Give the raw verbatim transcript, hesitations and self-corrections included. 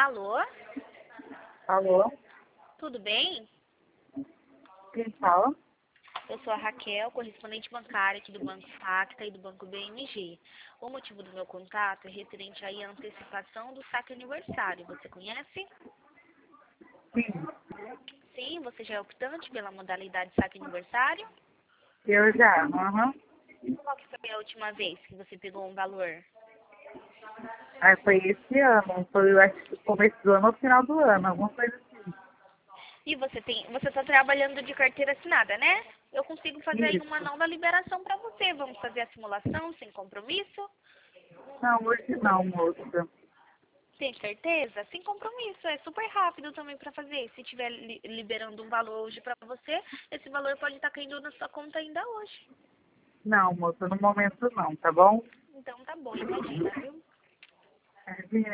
Alô? Alô? Tudo bem? Quem fala? Eu sou a Raquel, correspondente bancária aqui do Banco Facta e do Banco B M G. O motivo do meu contato é referente aí à antecipação do saque aniversário. Você conhece? Sim, Sim, você já é optante pela modalidade saque aniversário? eu já. Aham. Qual que foi a última vez que você pegou um valor? Aí foi esse ano, foi eu acho que começo do ano ou final do ano, alguma coisa assim. E você tem, você está trabalhando de carteira assinada, né? Eu consigo fazer aí uma Isso. nova liberação para você. Vamos fazer a simulação sem compromisso? Não, hoje não, moça. Tem certeza? Sem compromisso, é super rápido também para fazer. Se estiver li liberando um valor hoje para você, esse valor pode estar caindo na sua conta ainda hoje. Não, moça, no momento não, tá bom? Então tá bom, imagina, viu? Imagina.